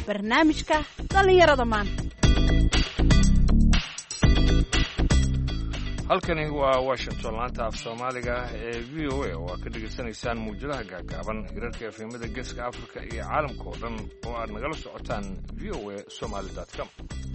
barnaamijka dhallinyarada maanta. halkani waa Washington laanta af Soomaaliga ee VOA oo aad ka dhageysanaysaan muujadaha gaagaaban hirarka efemada Geeska Afrika iyo caalamka oo dhan oo aad nagala socotaan voasomali.com.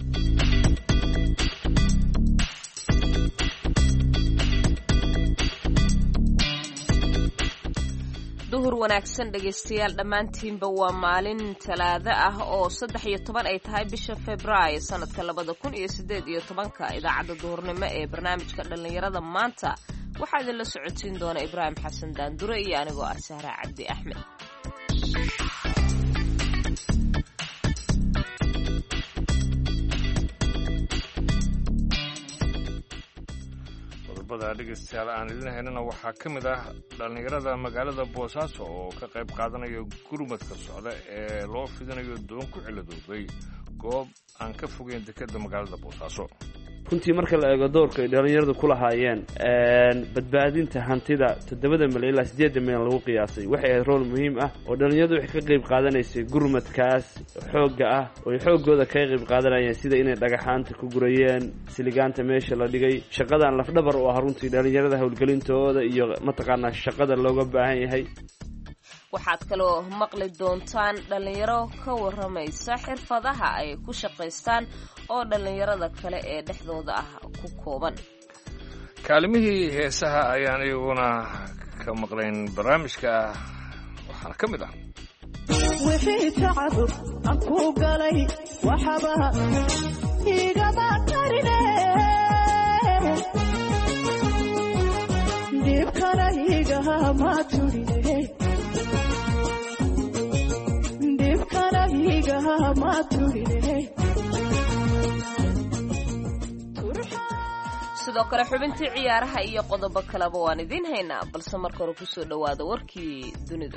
duhur wanaagsan dhageystayaal dhammaantiinba waa maalin talaado ah oo 13 ay tahay bisha Febraayo sanadka 2018 idaacadda duhurnimo ee barnaamijka dhalinyarada maanta waxaa idin la socodsiin doona Ibraahim Xasan Daandure iyo anigoo ah Sahra Cabdi Axmed. dhegeystayaal aan idin haynana waxaa ka mid ah dhalinyarada magaalada Boosaaso oo ka qayb qaadanaya gurmadka socda ee loo fidinayo doon ku ciladoobay goob aan ka fogeyn dekedda magaalada Boosaaso. runtii marka la eego doorka ay dhalinyaradu ku lahaayeen badbaadinta hantida 7 milyan ilaa 8 milyan lagu qiyaasay waxay ahayd rool muhiim ah oo dhalinyaradu waxay ka qayb qaadanaysay gurmadkaas xoogga ah oo xoogooda ka qayb qaadanayeen sida inay dhagaxaanta ku gurayeen siligaanta meesha la dhigay shaqadan lafdhabar u ah runtii dhalinyarada hawlgelintooda iyo mataqaanaa shaqada looga baahan yahay. waxaad kaloo maqli doontaan dhalinyaro ka waramaysa xirfadaha ay ku shaqaystaan oo dhalinyarada kale ee dhexdooda ah ku kooban. kaalimihii heesaha ayaan iyaguna ka maqlayn barnaamijka waxaana ka mid ah wixii tacab aan ku galay waxaba igama qarine dhibkana igama turine sidoo kale xubintii ciyaaraha iyo qodobo kaleba waan idiin haynaa balse marka hore kusoo dhawaada warkii dunida.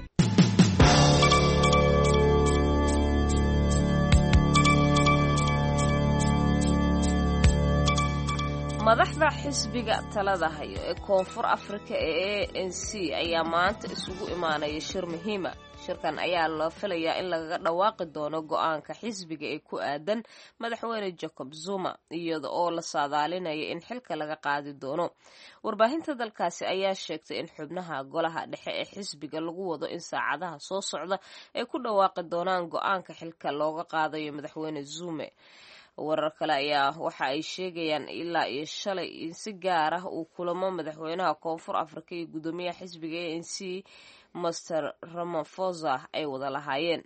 madaxda xisbiga talada hayo ee koonfur Afrika ee ANC ayaa maanta isugu imaanaya shir muhiima. shirkan ayaa la filayaa in laga dhawaaqi doono go'aanka xisbiga ee ku aadan madaxweyne Jacob Zuma iyada oo la saadaalinaya in xilka laga qaadi doono. warbaahinta dalkaasi ayaa sheegtay in xubnaha golaha dhexe ee xisbiga lagu wado in saacadaha soo socda ay ku dhawaaqi doonaan go'aanka xilka looga qaadayo madaxweyne Zuma. warar kale ayaa waxa ay sheegayaan ilaa iyo shalay in si gaar ah uu kulamo madaxweynaha koonfur Afrika iyo gudoomiyaha xisbiga ANC Mr. Ramaphosa ay wada lahaayeen.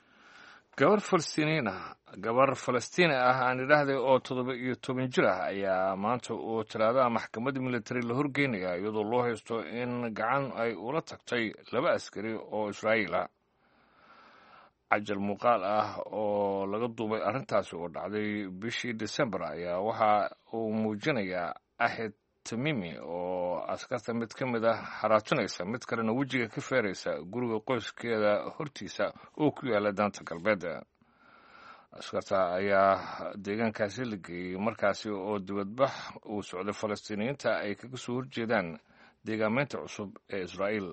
gabar Falastiini ah aan idhaahday oo 17 jir ah ayaa maanta oo talaada maxkamadda military la horgeynaya iyadoo loo haysto in gacan ay ula tagtay 2 askari oo Israa'iil ah. cajal muuqaal ah oo laga duubay arrintaasi oo dhacday bishii December ayaa waxa uu muujinayaa Ahmed Tamimi oo askarta mid ka mid ah xaraatunaysa mid kalena wejiga ka feeraysa guriga qoyskeeda hortiisa oo ku yaala daanta galbeed. askarta ayaa deegaankaasi la geeyey markaasi oo dibadbax uu socday Falastiiniyiinta ay kaga soo horjeedaan deegaameynta cusub ee Israa'iil.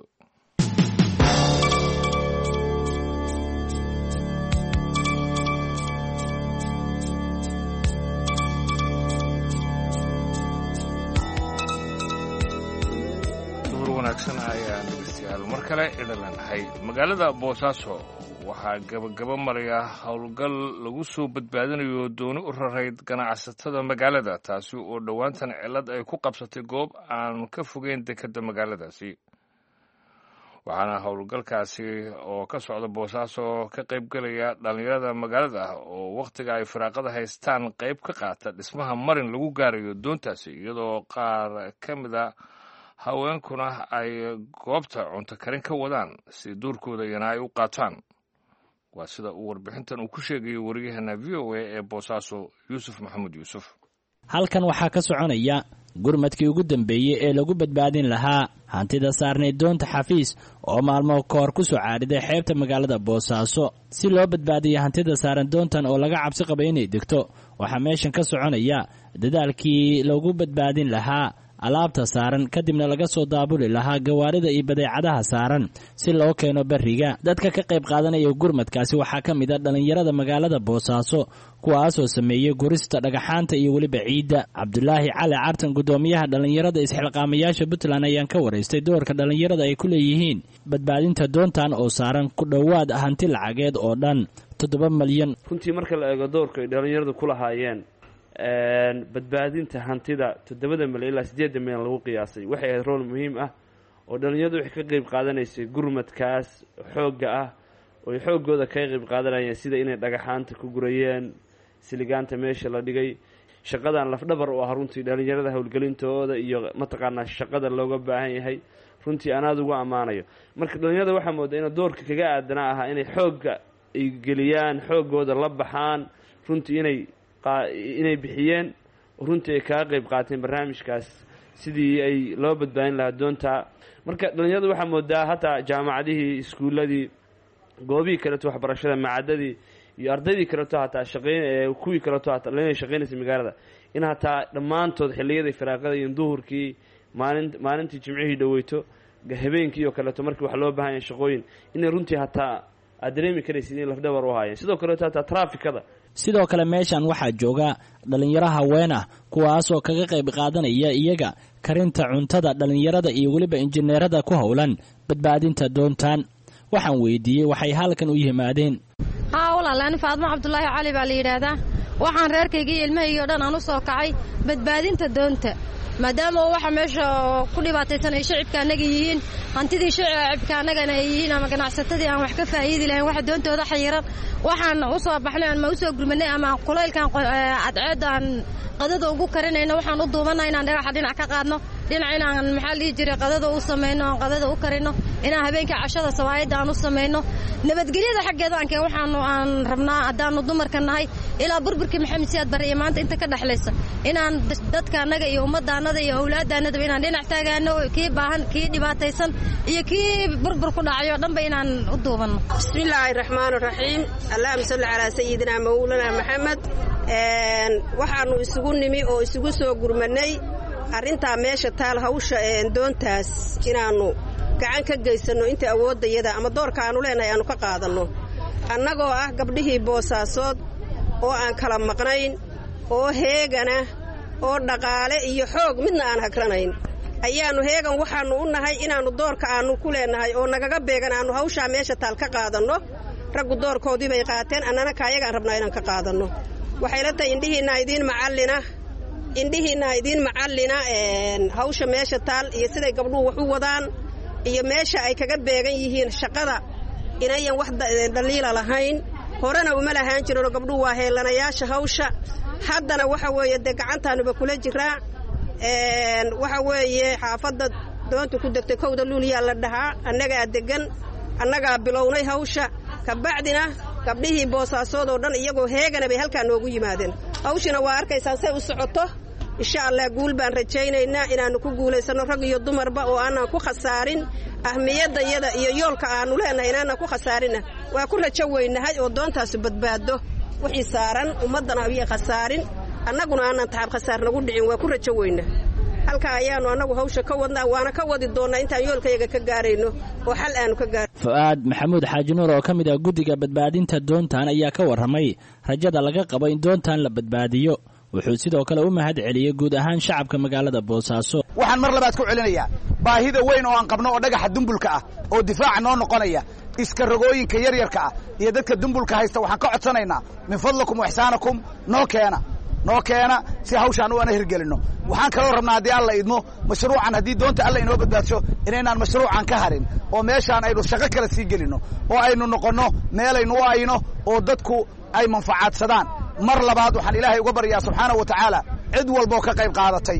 ayaan dhegeystayaal mar kale idin leenahay. magaalada Boosaaso waxaa gabagaba maraya howlgal lagu soo badbaadinayo dooni u rarayd ganacsatada magaalada taasi oo dhowaantan cilad ay ku qabsatay goob aan ka fogeyn dekedda magaaladaasi. waxaana howlgalkaasi oo ka socda Boosaaso ka qaybgalaya dhalinyarada magaalada oo waqtiga ay firaaqada haystaan qayb ka qaata dhismaha marin lagu gaarayo doontaasi iyadoo qaar ka mid ah haweenkuna ay goobta cunto karin ka wadaan si duurkooda iyana ay u qaataan. waa sida uu warbixintan uu ku sheegayo wariyahana VOA ee Boosaaso Yuusuf Maxamed Yuusuf. halkan waxaa ka soconaya gurmadkii ugu dambeeyey ee lagu badbaadin lahaa hantida saarneyd doonta xafiis oo maalmo ka hor ku soo caariday xeebta magaalada Boosaaso si loo badbaadiyo hantida saaran doontan oo laga cabsi qabay inay degto. waxaa meeshan ka soconaya dadaalkii lagu badbaadin lahaa alaabta saaran kadibna laga soo daabuli lahaa gawaarida iyo badeecadaha saaran si loo keeno beriga. dadka ka qayb qaadanaya gurmadkaasi waxaa ka mid a dhallinyarada magaalada Boosaaso kuwaasoo sameeyey gurista dhagaxaanta iyo weliba ciidda. Cabdulaahi Cali Cartan gudoomiyaha dhallinyarada isxilqaamayaasha Puntland ayaan ka waraystay doorka dhallinyarada ay ku leeyihiin badbaadinta doontan oo saaran ku dhowaad hanti lacageed oo dhan 7 malyan. runtii marka la eego doorka ay dhallinyaradu ku lahaayeen badbaadinta hantida 7 malyan ilaa 8 malyan lagu qiyaasay waxay ahayd rool muhiim ah oo dhallinyaradu waxay ka qayb qaadanaysay gurmadkaas xoogga ah oo ay xooggooda ka qayb qaadanayeen sida inay dhagaxaanta ku gurayeen siligaanta meesha la dhigay. shaqadan lafdhabar u ah runtii dhallinyarada howlgelintooda iyo mataqaanaa shaqada looga baahan yahay runtii aan aada ugu ammaanayo. marka dhallinyarada waxaa moodaa inay doorka kaga aadanaa ahaa inay xoogga ay geliyaan xooggooda la baxaan runtii inay bixiyeen runtii ay kaga qayb qaateen barnaamijkaas sidii ay loo badbaadin lahaa doonta. marka dhallinyarada waxaa moodaa hataa jaamacadihii iskuuladii goobihii kaleeto waxbarashada macadadii iyo ardaydii kaleeto hataa kuwii kaleeto hataa inay shaqaynaysa magaalada in hataa dhammaantood xilliyadii firaaqada iyo duhurkii maalintii jimcihii dhaweyto habeenkii oo kaleeto markii wax loo baahan yahay shaqooyin inay runtii hataa aad dareemi karaysid in lafdhabar u haayeen. sidoo kaleeto hataa traafikada. sidoo kale meeshan waxaa jooga dhallinyaro haween ah kuwaasoo kaga qayb qaadanaya iyaga karinta cuntada dhallinyarada iyo weliba injineerada ku howlan badbaadinta doontan. waxaan weydiiyey waxay halkan u yimaadeen. walaalaani Faadmo Cabdulaahi Cali baa la yiraahdaa. waxaan reerkayga iyo ilmahayga oo dhan aan u soo kacay badbaadinta doonta maadaama waxa meesha ku dhibaataysan ay shacabka anaga yihiin hantidii shacabka anagana ay yihiin ama ganacsatadii aan wax ka faa'iidi lahayn waxa doontooda xayiran waxaan u soo baxnay ama u soo gurmanay ama qulaylkan cadceedan qadada ugu karinayna waxaan u duubanaa inaan dhinac ka qaadno dhinac inaan maxaa la jiray qadada u sameeyno qadada u karino inaan habeenkii cashada sawaayada aan u sameeyno nabadgelyada xaggeeda aan rabnaa hadaan dumarka nahay ilaa burburkii Maxamed Siyaad Barre maanta inta ka dhaxlaysa inaan dadka anaga iyo ummaddaanada iyo awlaadaanada inaan dhinac taagaano kii baahan kii dhibaataysan iyo kii burbur ku dhacayo dhanba inaan u duubano. bismillaahir rahmaanir rahiim allahumma salli ala sayyidina mawlana Muhammad. waxaanu isugu nimi oo isugu soo gurmanay arrinta meesha taal hawsha doontaas inaanu gacan ka geysano inta awoodayada ama doorka aanu leenahay aanu ka qaadano annagoo ah gabdhihii Boosaasood oo aan kala maqnayn oo heegana oo dhaqaale iyo xoog midna aan hakranayn ayaanu heegan waxaanu u nahay inaanu doorka aanu ku leenahay oo nagaga beegan aanu hawsha meesha taal ka qaadano. raggu doorkoodii bay qaateen annana kaayagaan rabnaa inaan ka qaadano. waxay la tahay indhihiina idiin macallina hawsha meesha taal iyo siday gabdhuhu wax u wadaan iyo meesha ay kaga beegan yihiin shaqada inayan wax dhaliila lahayn. horena uma lahaan jirin gabdhuhu waa heelanayaasha hawsha haddana waxa weeye de gacantaanuba kula jiraa. waxa weeye xaafadda doonta ku degtay 1 Luuliyaa la dhahaa annagaa degan annagaa bilownay hawsha kabacdina gabdhihii Boosaasood oo dhan iyagoo heegana bay halkaan noogu yimaadeen. hawshina waa arkaysaan say u socoto insha Allah guul baan rajaynaynaa inaanu ku guuleysano rag iyo dumarba oo aanan ku khasaarin ahmiyadda iyo yoolka aanu leenahay inaan ku khasaarin. waa ku rajo weynahay oo doontaas badbaado wixii saaran ummadana ay khasaarin annaguna aanan taab khasaar nagu dhicin waa ku rajo weynahay. halka ayaanu anagu hawsha ka wadnaa waana ka wadi doonaa intaan yoolkayaga ka gaarayno oo xal aanu ka gaar. Fuaad Maxamuud Xaaji Nuur oo kamid ah guddiga badbaadinta doontan ayaa ka warramay rajada laga qabo in doontan la badbaadiyo. wuxuu sidoo kale u mahad celiyay guud ahaan shacabka magaalada Boosaaso. waxaan mar labaad ku celinayaa baahida weyn oo aan qabno oo dhagaxa dumbulka ah oo difaac noo noqonaya iska rogooyinka yaryarka ah iyo dadka dumbulka haysta waxaan ka codsanaynaa min fadlakum wa ihsaanakum noo keena si hawshaan u ana hirgelino. waxaan kaloo rabnaa haddii alla idmo mashruucan haddii doonta alla inoo badbaadso inaynaan mashruucan ka harin oo meeshaan aynu shaqo kale sii gelino oo aynu noqonno meelaynu u ayno oo dadku ay manfacaadsadaan. mar labaad waxaan ilaahay uga baryaa subxaanahu wa tacaala cid walboo ka qayb qaadatay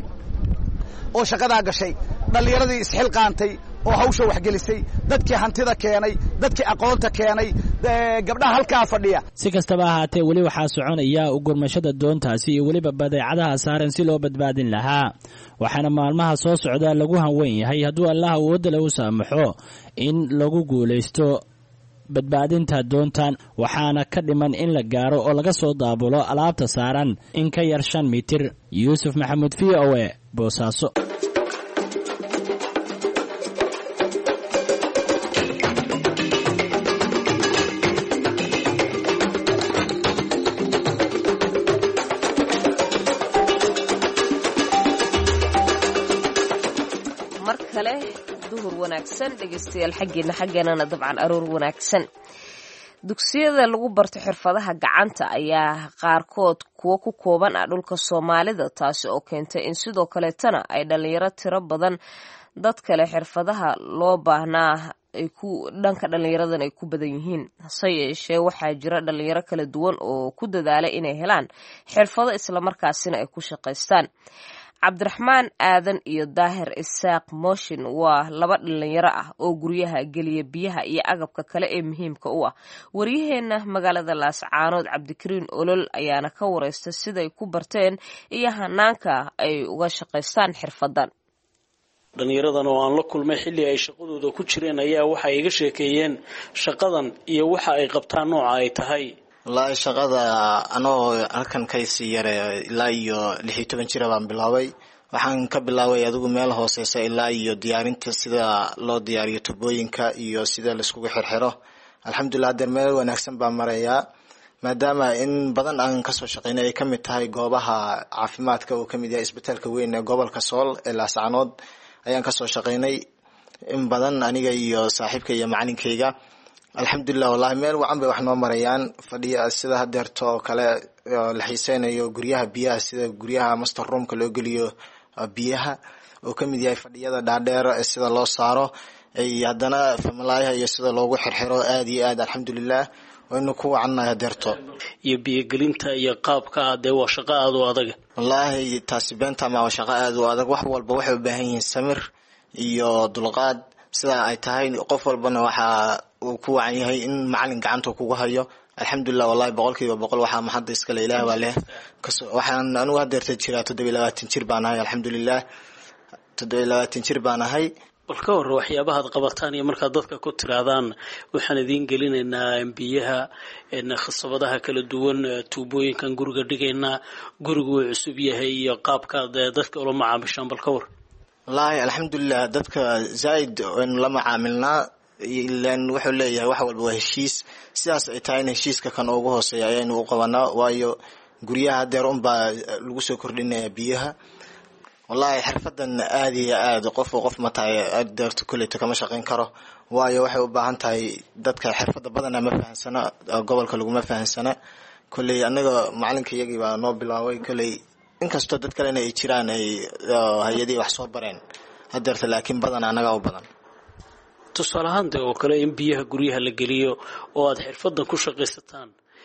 oo shaqadaa gashay dhallinyaradii isxilqaantay oo hawsha waxgelisay dadkii hantida keenay dadkii aqoonta keenay gabdhaha halkaa fadhiya. si kastaba ahaatee weli waxaa soconaya u gurmashada doontaasi iyo weliba badeecadaha saaran si loo badbaadin lahaa waxaana maalmaha soo socda lagu hanweyn yahay hadduu allah awoodda lagu saamaxo in lagu guulaysto badbaadinta doontan waxaana ka dhiman in la gaaro oo laga soo daabulo alaabta saaran in ka yar 5 mitir. Yuusuf Maxamuud VOA Boosaaso. kale duhur wanaagsan dhegaystayaal xaggeenana dabcan aroor wanaagsan. dugsiyada lagu barto xirfadaha gacanta ayaa qaarkood kuwo ku kooban ah dhulka Soomaalida, taasi oo keentay in sidoo kaleetana ay dhalinyaro tiro badan dad kale xirfadaha loo baahnaa ay ku dhanka dhalinyaradan ay ku badan yihiin. hase yeeshee waxaa jira dhalinyaro kala duwan oo ku dadaalay inay helaan xirfado isla markaasina ay ku shaqaystaan. Cabdiraxmaan Aadan iyo Daahir Isaaq Mooshin waa laba dhalinyaro ah oo guryaha geliya biyaha iyo agabka kale ee muhiimka u ah. Waryaheena magaalada Laascaanood Cabdikariin Olol ayaana ka wareystay siday ku barteen iyo hanaanka ay uga shaqaystaan xirfadan. dhalinyaradan oo aan la kulmay xilli ay shaqadooda ku jireen ayaa waxay iga sheekeeyeen shaqadan iyo waxa ay qabtaan nooca ay tahay. wallaahi shaqada anoo halkan kaysii yare ilaa iyo 16 jir baan bilaabay. waxaan ka bilaabay adigu meel hooseysa ilaa iyo diyaarinta sida loo diyaariyo tubooyinka iyo sida la isku xirxiro. alxamdulillah der meel wanaagsan baan marayaa, maadaama in badan aan ka soo shaqeynay ay kamid tahay goobaha caafimaadka oo kamid yahay isbitaalka weyn ee gobolka Sool ee Laascaanood ayaan ka soo shaqeynay in badan aniga iyo saaxiibka iyo macalinkayga. alxamdulillah wallahi meel wacan bay wax noo marayaan. fadhiya sida hadeerto kale la xiiseynayo guryaha biyaha, sida guryaha master roomka loo geliyo biyaha oo kamid yahay fadhiyada dhaadheer ee sida loo saaro ay haddana familaayaha iyo sida loogu xirxiro aad iyo aad alxamdulillah waynu ku wacanahay hadeerto. iyo biyagelinta iyo qaabka dee waa shaqo aad u adag. wallahi taasi beenta ma waa shaqo aad u adag. wax walba waxay u baahan yihiin samir iyo dulqaad. sida ay tahay qof walbana waxa uu ku wacan yahay in macalin gacanta kugu hayo. alxamdulillah wallahi 100% waxa maxad iska leeyahay waa leh. waxaan anigu hadeerta jiraa 27 jir baan ahay. alxamdulillah 27 jir baan ahay. bal ka war waxyaabaha aad qabataan iyo marka dadka ku tiraadaan waxaan idin gelinaynaa biyaha khasabadaha kala duwan, tuubooyinkan guriga dhigaynaa, gurigu uu cusub yahay iyo qaabka dadka ula macaamishaan. bal ka war. wallahi alxamdulillah dadka zaid in la macaamilnaa ilaan wuxuu leeyahay wax walba waa heshiis. sidaas ay tahay heshiiska kan ugu hooseeya ayaynu u qabanaa, waayo guryaha deer baa lagu soo kordhinaya biyaha. wallahi xirfadan aad iyo aad qof ma tahay deerto kuleyta kama shaqeyn karo, waayo waxay u baahan tahay dadka xirfada badan ma fahansana, gobolka lagu ma fahansana. kuley anaga macalinka iyagii baa noo bilaabay. kuley inkastoo dad kale ay jiraan ay hay'adii wax soo bareen hadeerta, laakiin badan anaga u badan. tusaale ahaan oo kale in biyaha guryaha la geliyo oo aad xirfadan ku shaqaysataan,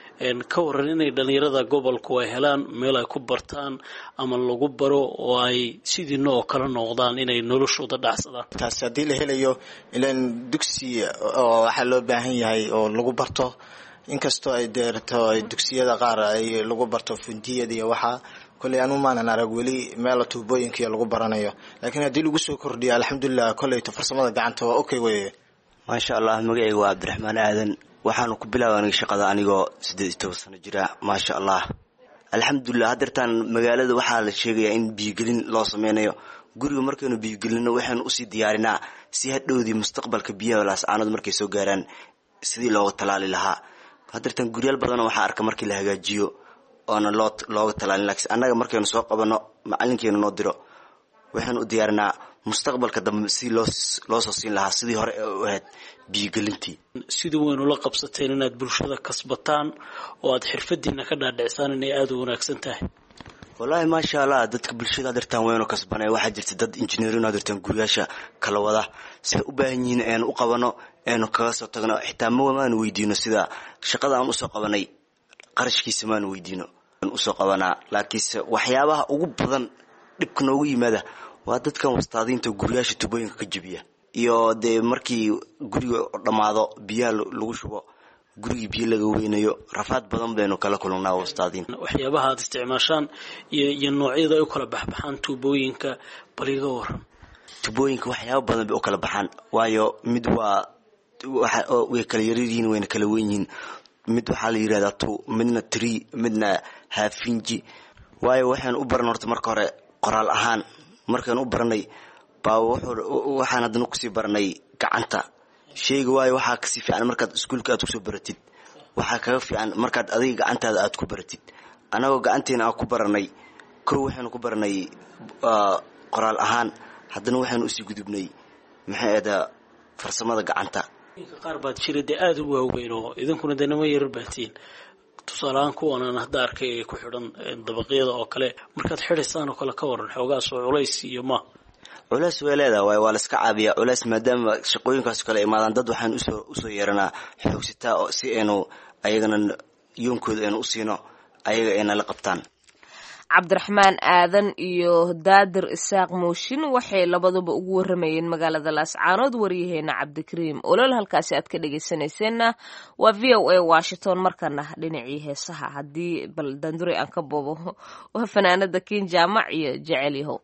ka waran inay dhalinyarada gobolku ay helaan meel ay ku bartaan ama lagu baro oo ay sidii noo kala noqdaan inay noloshooda dhacsadaan. taas hadii la helayo ilaan dugsi oo waxa loo baahan yahay oo lagu barto. inkastoo ay deerto ay dugsiyada qaar ay lagu barto fundiyada iyo waxa kulay anu maanan arag weli meel tuubooyinka lagu baranayo, laakiin hadii lagu soo kordhiyo alxamdulillah kulay farsamada gacanta waa okay weeye. ma sha Allah. magacaygu waa Cabdiraxmaan Aadan. waxaan ku bilaabay shaqada anigoo 18 sano jira. ma sha Allah alxamdulillah. hadeertan magaalada waxaa la sheegayaa in biyagelin loo sameynayo. guriga markaynu biyagelino waxaan u sii diyaarinaa si hadhowdii mustaqbalka biyaha Laascaanood markay soo gaaraan sidii looga talaali lahaa. hadeertan guryaal badan waxaa arka markii la hagaajiyo oona looga talaalin, laakiin annaga markaynu soo qabano macalinkeenu noo diro waxaan u diyaarinaa mustaqbalka dambe si loo soo siin lahaa sidii hore u ahayd biyagelintii. sidii waynu la qabsateen inaad bulshada kasbataan oo aad xirfadiina ka dhaadhicsaan inay aad u wanaagsan tahay. wallahi ma sha Allah. dadka bulshada hadeertan waynu kasbanay. waxaa jirta dad injineeriin hadeertan guryaasha kala wada si u baahan yihiin aan u qabano aanu kaga soo tagno. xitaa ma weydiino sida shaqada aan u soo qabanay qarashkiisa ma weydiino u soo qabanaa. laakiin waxyaabaha ugu badan dhibka noogu yimaada waa dadkan wastaadiinta guryaasha tubooyinka ka jabiya iyo markii guriga dhamaado biyaha lagu shubo guriga biyo laga weynayo. rafaad badan baynu kala kulnaa wastaadiin. waxyaabaha aad isticmaashaan iyo noocyada ay u kala baxaan tubooyinka baliga waran. tubooyinka waxyaabo badan bay u kala baxaan, waayo mid waa way kala yaryihiin wayna kala weyn yihiin. mid waxaa la yiraahdaa 2, midna 3, midna half inch. waayo waxaan u baran horta marka hore qoraal ahaan. markaan u baranay baa waxaan hadana ku sii baranay gacanta sheyga. waayo waxaa ka sii fiican markaad iskuulka aad ku soo baratid, waxaa kaga fiican markaad adiga gacantaada aad ku baratid. anagoo gacanteena aan ku baranay waxaan ku baranay qoraal ahaan, haddana waxaan u sii gudubnay maxay ahda farsamada gacanta qaar baad jira dee aada u waaweyn oo idinkuna dee nama yarar baatiin tusaalahaan kuwanan hadda arkay ee ku xidhan dabaqyada oo kale markaad xidhaysaan oo kale ka waran xoogaas oo culays iyo ma culays way leedahay waa la iska caabiyaa culays maadaama shaqooyinkaas kale imaadaan dad waxaan usoo yeeranaa xoogsitaa oo si aynu ayagana yoonkooda aynu u siino ayaga ayna la qabtaan cabdiraxmaan aadan iyo daadir isaaq mooshin waxay labaduba ugu waramayeen magaalada laascaanood waryaheena cabdikariim olol halkaasi aad ka dhegaysanayseena waa v o a washington markana dhinacii heesaha haddii bal danduri aan ka bobo waa fanaanada kiin jaamac iyo jecel yahow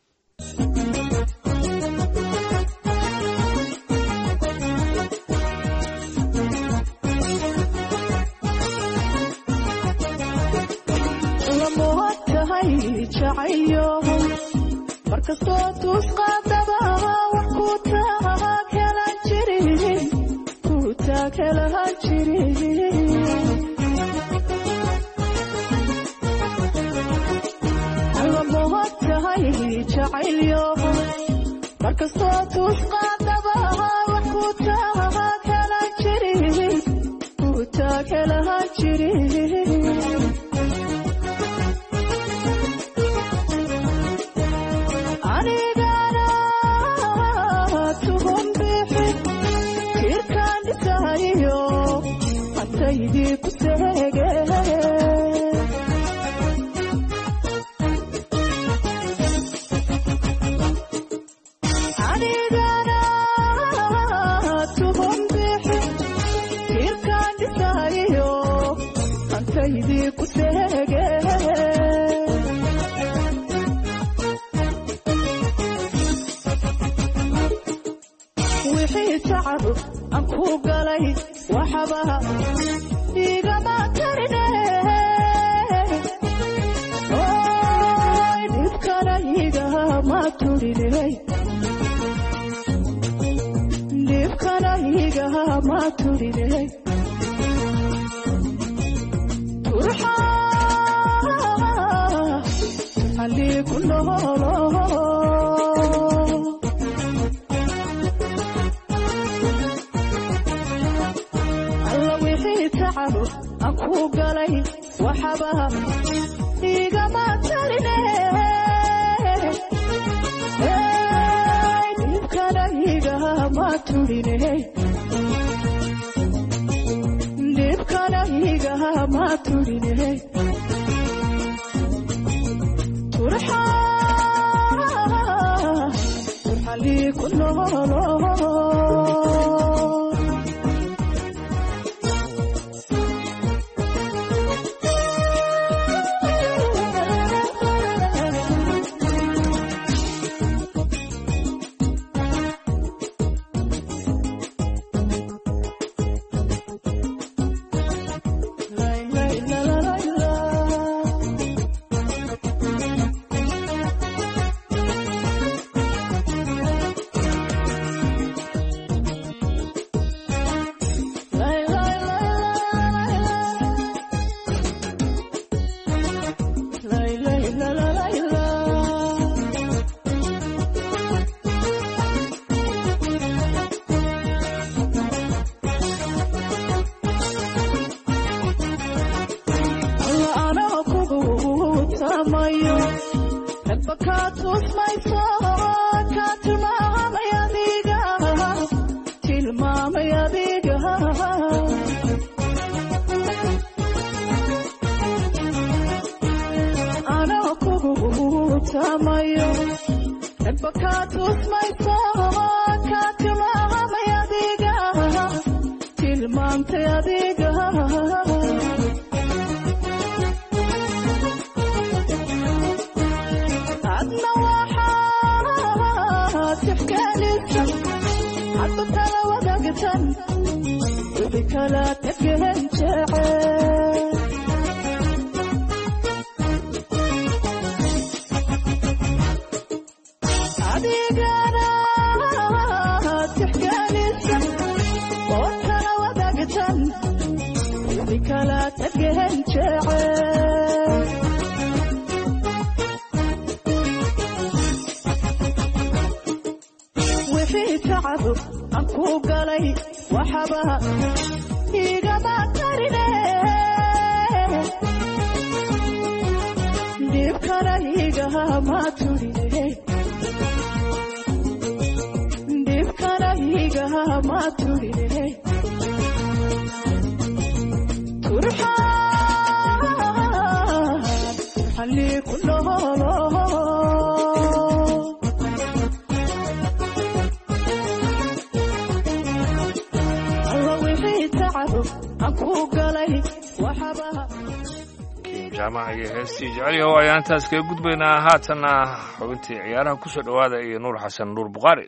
markastoo tuusqaadaba wax ku taagelan jirin alla mohad tahay jacaylyo markastoo tuusqaadaba wax ku taagelan jirin wixii tacab aan ku galay waxba igama karine dhibkana igama turinay turxaa ku noolo aan ku galay waxba igama tarine dhibkana igama turinay turxalii ku noolo wixii tacabo aan ku galay waxaba igama tarine dhibkana igama turine dhibkana igama turine turxaan lii ku noolo jaamaca iyo heestii jecelyahow ayaan intaas kaga gudbaynaa haatanna xubintii ciyaaraha kusoo dhowaada iyo nuur xasan nuur bukhaari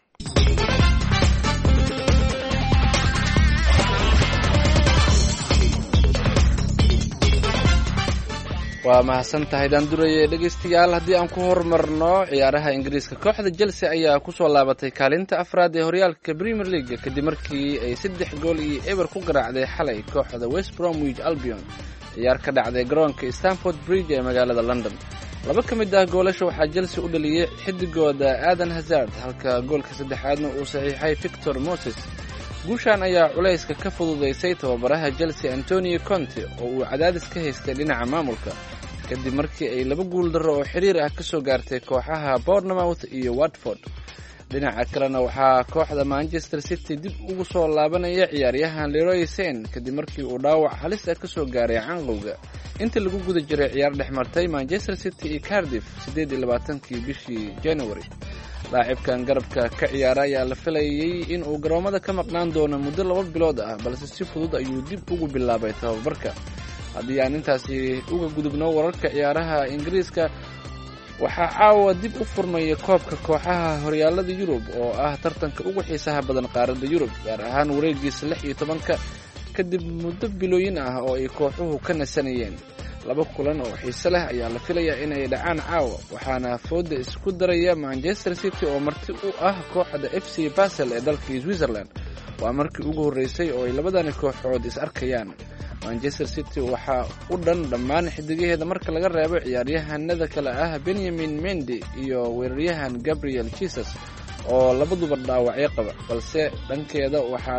waa mahadsan tahay daanduraye dhegaystayaal haddii aan ku horumarno ciyaaraha ingiriiska kooxda chelsea ayaa kusoo laabatay kaalinta afraad ee horyaalka premier league kadib markii ay 3 gool iyo eber ku garaacday xalay kooxda west bromwich albion ciyaar ka dhacday garoonka stanford bridge ee magaalada london 2 ka mid ah goolasha waxaa chelsea u dhaliyey xidigooda aadan hazard halka goolka saddexaadna uu saxiixay victor moses guushaan ayaa culayska ka fududaysay tababaraha chelsea antonio conte oo uu cadaadis ka haystay dhinaca maamulka kadib markii ay 2 guul darro oo xiriir ah ka soo gaartay kooxaha bournemouth iyo watford dhinaca kalena waxaa kooxda manchester city dib ugu soo laabanaya ciyaaryahan leroy sane kadib markii uu dhaawac halis ah ka soo gaaray canqowga inta lagu guda jiray ciyaar dhexmartay manchester city iyo cardiff 28kii bishii january laacibkan garabka ka ciyaara ayaa la filayay in uu garoomada ka maqnaan doono muddo 2 bilood ah balse si fudud ayuu dib ugu bilaabay tababarka haddii aan intaasi uga gudubno wararka ciyaaraha ingiriiska waxaa caawa dib u furmaya koobka kooxaha horyaalada yurub oo ah tartanka ugu xiisaha badan qaaradda yurub gaar ahaan wareegiisa 16 kadib muddo bilooyin ah oo ay kooxuhu ka nasanayeen 2 kulan oo xiise leh ayaa la filayaa inay dhacaan caawa waxaana fooda isku daraya manchester city oo marti u ah kooxda FC Basel ee dalka Switzerland waa markii ugu horeysay oo ay labadani kooxood is arkayaan manchester city waxaa u dhan dhammaan xidigaheeda marka laga reebo ciyaaryahanada kale ah Benjamin Mendy iyo weeraryahan Gabriel Jesus oo labaduba dhaawacyo qaba balse dhankeeda waxaa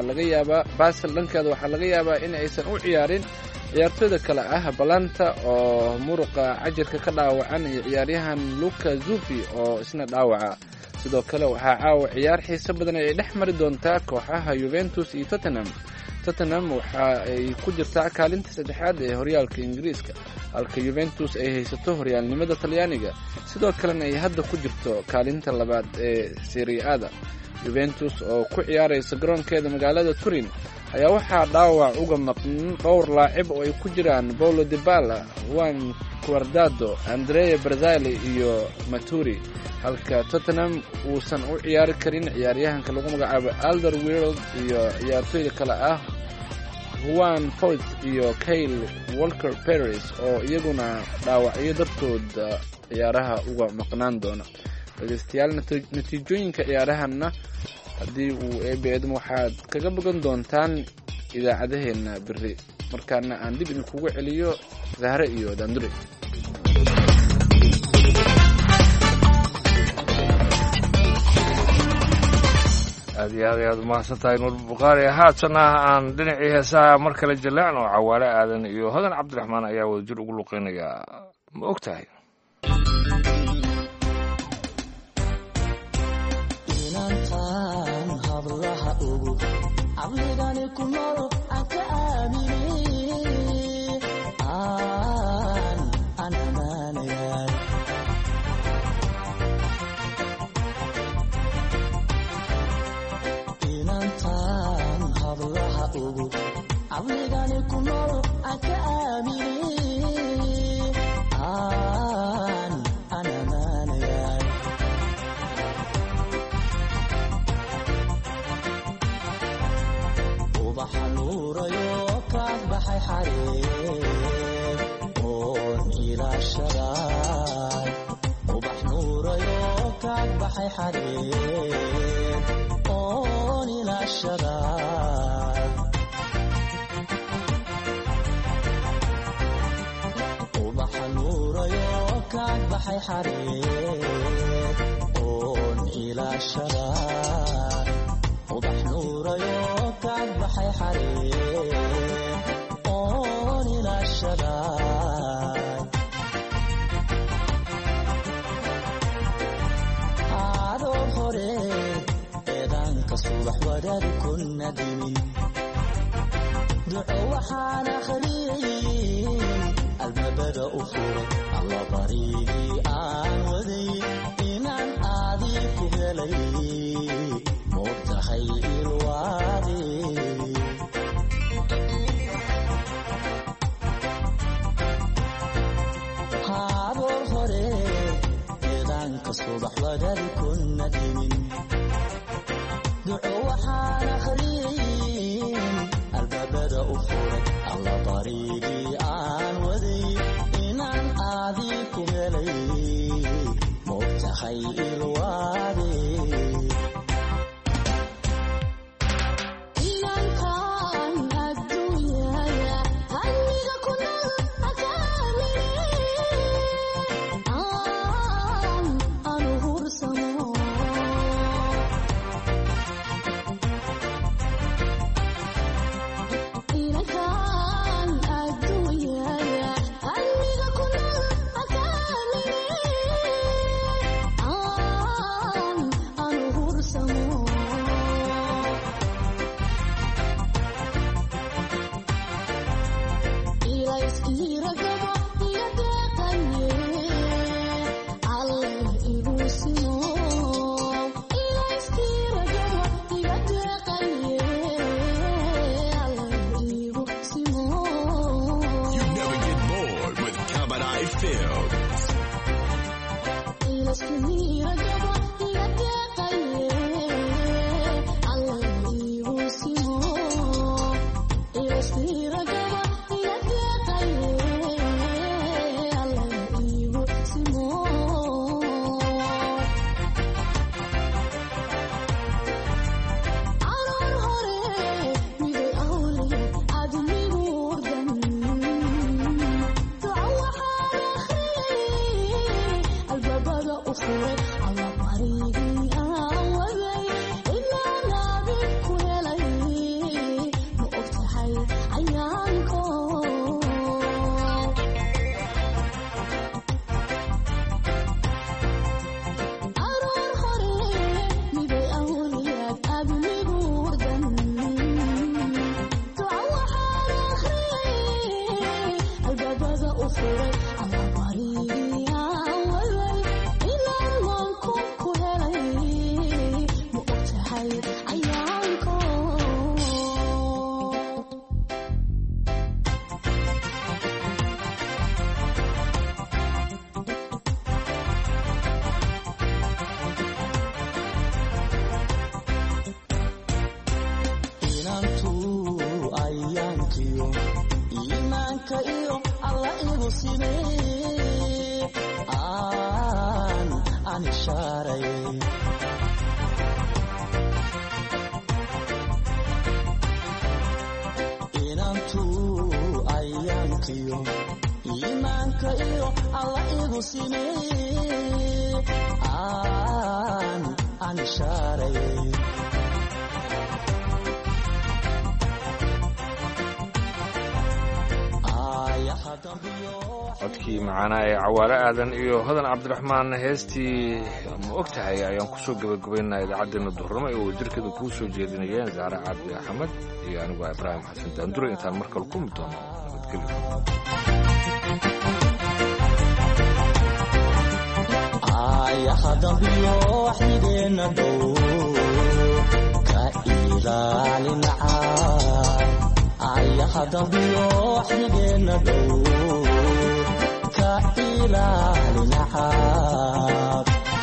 laga yaabaa in aysan u ciyaarin ciyaartooyda kale ah balanta oo muruqa cajirka ka dhaawacan iyo ciyaaryahan Luka Zupi oo isna dhaawaca sidoo kale waxaa caawa ciyaar xiiso badan ay dhex mari doontaa kooxaha Juventus iyo Tottenham waxa ay ku jirtaa kaalinta saddexaad ee horyaalka Ingiriiska halka Juventus ay haysato horyaalnimada Talyaaniga sidoo kalena ay hadda ku jirto kaalinta labaad ee Serie A Juventus oo ku ciyaaraysa garoonkeeda magaalada Turin ayaa waxaa dhaawac uga maqan dhowr laacib oo ay ku jiraan Paulo Dybala, Juan Cuadrado, Andrea Barzagli iyo Maturi halka Tottenham uusan u ciyaari karin ciyaaryahanka lagu magacaabo Alderweireld iyo ciyaartooyda kale ah Juan Foyth iyo Kyle Walker-Peters oo iyaguna dhaawacyo dartood ciyaaraha uga maqnaan doona dhageystayaal natiijooyinka ciyaarahanna haddii uu eebeedmo waxaad kaga bogan doontaan idaacadaheena biri markaana aan dib idinkugu celiyo Zahre iyo Dandure aad iyo aad umahadsan tahay nuur bukhaari haatana aan dhinacii heesaha mar kale jaleecno cawaale aadan iyo hodan cabdiraxmaan ayaa wadajir ugu luqeynaya ma og tahay baxay xareed oon ilaashada subax wadaad kuna dimin duco waxaan akhriyay albaabada u furay alla barigii aan waday inaan aadii ku helay moogtahay ilwaade haboor hore eedaanka subax wadaad kuna dimin duco waxaan akhriyay albaabada u furay alla barigii aan waday inaan aadii ku helay moogtahay ilwaade codkii macaanaa ee cawaale aadan iyo hodan cabdiraxmaan heestii ma og tahay ayaan kusoo gabagabaynaa idaacaddeenna duhurnimo ee wajirkeeda kuu soo jeedinayeen zaare cabdi axmed iyo anigu ibraahim xasan daandure intaan mar kale kulmi doono nabadgelyo waxideenna dhow ka ilaalinacaa ayaha dambiyo waxideenna dhow ka ilaalinacaa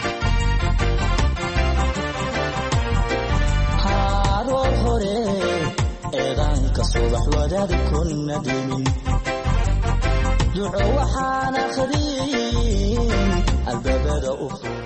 haroor hore eedaanka subax wadaad kuna dimin duco waxaan akhriyay albaabada u